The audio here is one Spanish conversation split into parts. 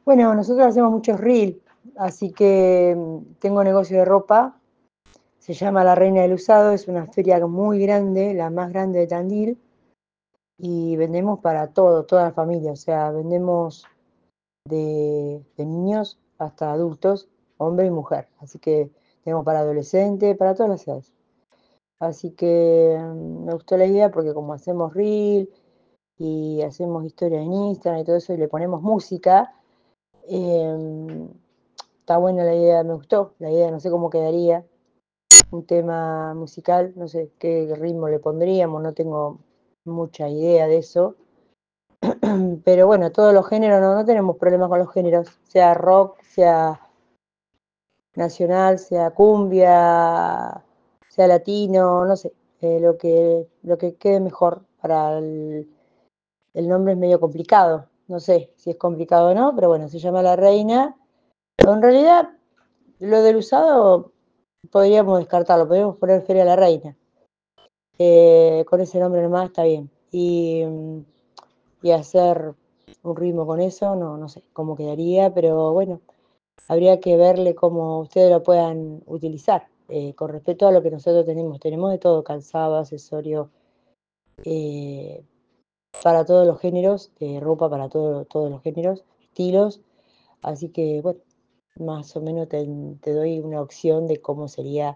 Bueno, nosotros hacemos muchos reel, así que tengo negocio de ropa, se llama La Reina del Usado, es una feria muy grande, la más grande de Tandil, y vendemos para todo, toda la familia, o sea, vendemos de niños hasta adultos, hombre y mujer, así que tenemos para adolescentes, para todas las edades. Así que me gustó la idea porque como hacemos reel y hacemos historias en Instagram y todo eso y le ponemos música, eh, está buena la idea, me gustó la idea, no sé cómo quedaría un tema musical, no sé qué ritmo le pondríamos, no tengo mucha idea de eso, pero bueno, todos los géneros, no tenemos problemas con los géneros, sea rock, sea nacional, sea cumbia, sea latino, no sé, lo que quede mejor para el nombre es medio complicado, no sé si es complicado o no, pero bueno, se llama La Reina. Pero en realidad, lo del usado podríamos descartarlo, podríamos poner Feria La Reina. Con ese nombre nomás está bien. Y hacer un ritmo con eso, no sé cómo quedaría, pero bueno, habría que verle cómo ustedes lo puedan utilizar. Con respecto a lo que nosotros tenemos de todo, calzado, accesorio, eh, para todos los géneros, ropa para todos los géneros, estilos. Así que, bueno, más o menos te doy una opción de cómo sería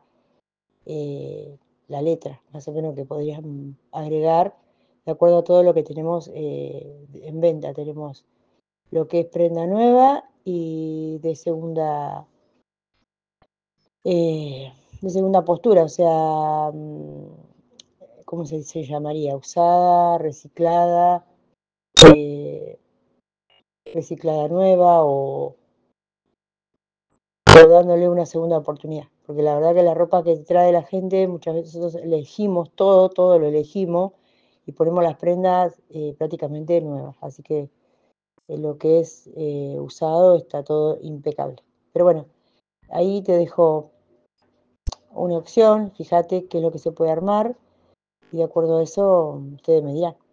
la letra, más o menos que podrías agregar de acuerdo a todo lo que tenemos en venta. Tenemos lo que es prenda nueva y de segunda postura, o sea, ¿cómo se llamaría? Usada, eh, reciclada nueva o dándole una segunda oportunidad. Porque la verdad que la ropa que trae la gente, muchas veces nosotros elegimos todo lo elegimos y ponemos las prendas prácticamente nuevas. Así que lo que es usado está todo impecable. Pero bueno, ahí te dejo una opción, fíjate qué es lo que se puede armar y de acuerdo a eso ustedes me dirán.